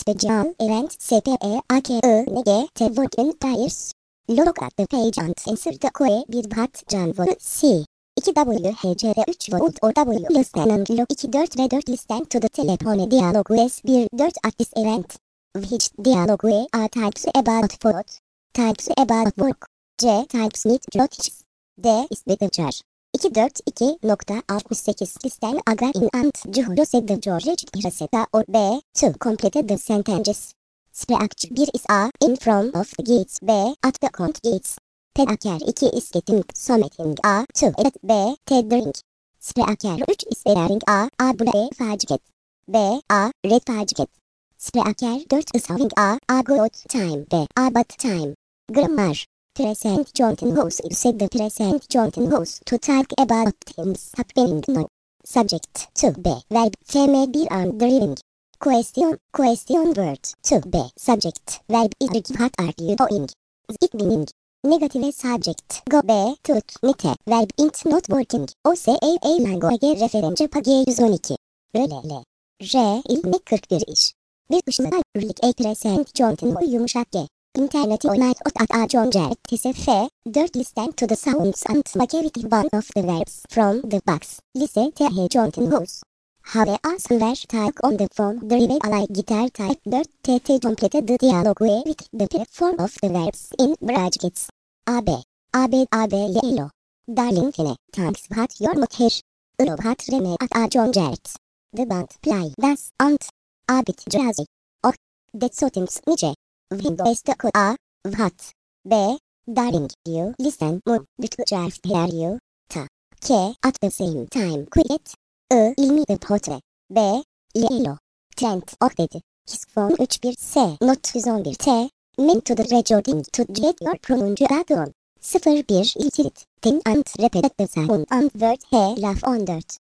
Special Event SPEAKENG Working Tires. Look at the page and insert the QE 1 hat Can Vol C. 2 WHCD 3 volt or W listen and log 2 4 ve 4 listen to the telephone dialog US 1 4 at this event. Which dialog we are types about food, types about work, C types meet notices, D is with the jar. 242.68 listen agree in and Juhuru said the George Hiraseta or B to complete the sentences. Speak 1 is a in from of the gates B at the count gates. Pedaker 2 is getting something A to at B tethering. Speaker 3 is wearing a blue jacket. B a red jacket. Speaker 4 is having a good time B a bad time. Grammar. Present continuous said the present continuous to talk about things happening now. Subject to be verb feme bir and driving. Question word to be subject verb is what are you doing? It meaning. Negative subject go be to nite verb int not working. OCAA language reference page 112. Rölele. R ilme 41 iş. Bir dışında a present continuous yumuşak G. Internet online at a conjective F. 4 listen to the sounds and make one of the verbs from the box. Listen to continuous. Have a somewhere type on the phone drive a guitar type 4 TT completed the dialogue with the form of the verbs in brackets. AB yellow. Darling fine, thanks but you're not here. Hat reme at a concert. The band play dance and a bit jazzy. Oh, that's so things nice. Windows A, what? B, darling, you listen more, but just hear you. Ta, K, at the same time, quiet. İlmi the portrait. B, yellow. Trent, dedi. His phone 31 S, not 111 T, meant to the recording to get your pronunciation. 01 iltirit, tin and repeat the sound and word he laf 14.